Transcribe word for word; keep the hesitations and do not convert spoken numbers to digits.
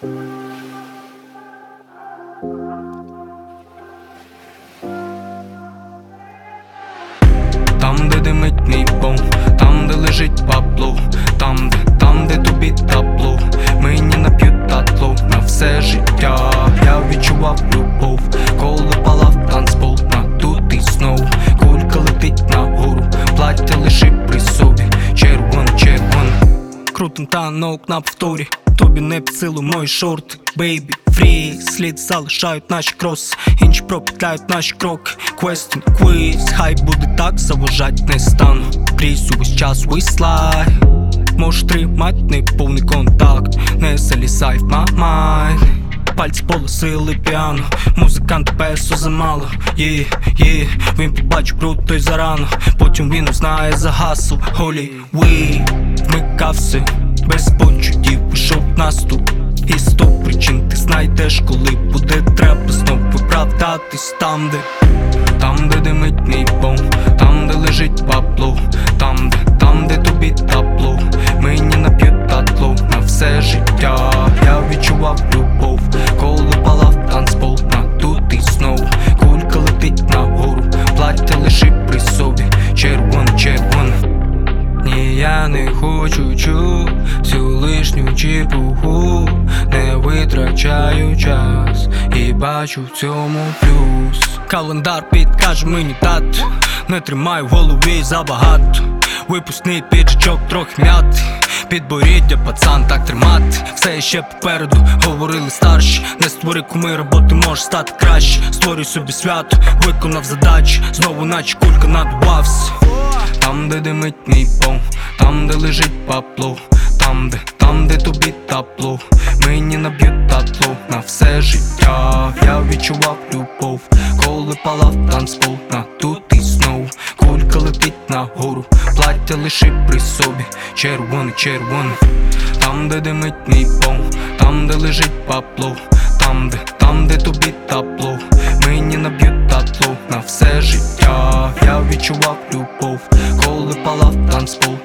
Там, де димить мій бом, там, де лежить бабло, там, де, там, де тобі тапло, мені нап'ють татло на все життя. Я відчував любов, коли палав танцпол, надутий знов, кулька летить нагору, плаття лиши при собі, червон, червон. Крутим танок на повторі, тобі не під силу мої шорти. Бейбі, фрі, слід залишають наші кроси, інші пропетляють наші кроки. Question, quiz, хай буде так, заважать не стану. Крізь увесь час вислай, можеш тримать неповний контакт, не залізай в my mind. Пальці полосили піано, музикант песо замало. Є, є, він побачив круто й зарано, потім він узнає за гасл. Голлівуд вмикався, без почуттів пішов наступ. І сто причин ти знайдеш, коли буде треба знов виправдатись. Там, де, там, де димить мій бом, там, де лежить бабло, там, де, там, де тобі тапло, мені нап'ють татло на все життя. Я відчував любов, коли палав танцпол, надутий знов, кулька летить нагору, плаття лиши при собі, червон, червон. Ні, я не хочу чути всю лишню чепуху, не витрачаю час і бачу в цьому плюс. Календар підкаже мені дату, не тримаю в голові забагато. Випускний піджачок трохи м'ятий, підборіддя, пацан, так тримати. Все ще попереду, говорили старші. Не створи кумира, бо ти можеш стати краще. Створюй собі свято, виконав задачі, знову наче кулька надувався. Там, де димить мій бом, там, де лежить бабло, там, де, там, де тобі тапло, мені наб'ють татло на все життя. Я відчував любов, коли палав танцпол, надутий знов, кулька летить нагору, плаття лиши при собі, червоний, червоний. Там, де димить мій бом, там, де лежить бабло, там, де, там, де тобі тапло, мені наб'ють татло на все життя. Я відчував любов, коли палав танцпол,